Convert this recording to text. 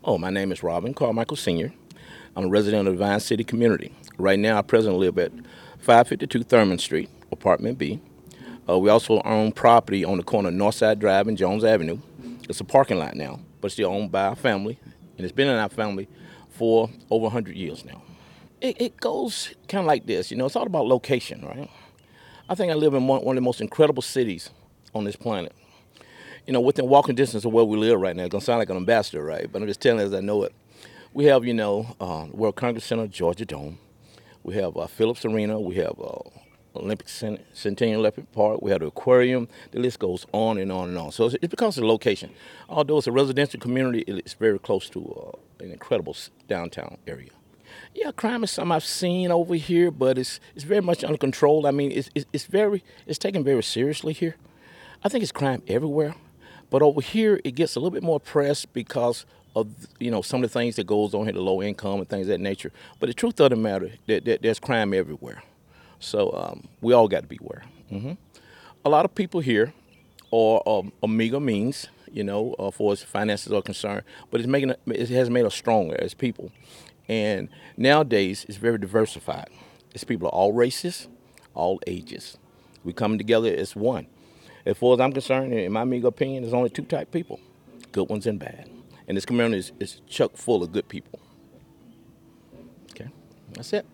Oh, my name is Robin Carmichael Sr. I'm a resident of the Vine City community. Right now, I presently live at 552 Thurman Street, Apartment B. We also own property on the corner of Northside Drive and Jones Avenue. It's a parking lot now, but still owned by our family, and it's been in our family for over 100 years now. It goes kind of like this, it's all about location, right? I think I live in one of the most incredible cities on this planet. Within walking distance of where we live right now. It's gonna sound like an ambassador, right? But I'm just telling you as I know it. We have, World Congress Center, Georgia Dome. We have Phillips Arena. We have Olympic Centennial Olympic Park. We have the aquarium. The list goes on and on and on. So it's because of the location. Although it's a residential community, it's very close to an incredible downtown area. Yeah, crime is something I've seen over here, but it's very much under control. I mean, it's taken very seriously here. I think it's crime everywhere, but over here it gets a little bit more press because of some of the things that goes on here, the low income and things of that nature. But the truth of the matter, there's crime everywhere. So we all got to beware. A lot of people here are meager means, for as finances are concerned, but it has made us stronger as people. And nowadays, it's very diversified. It's people of all races, all ages. We coming together as one. As far as I'm concerned, in my meager opinion, there's only two type of people, good ones and bad. And this community is chock full of good people. Okay, that's it.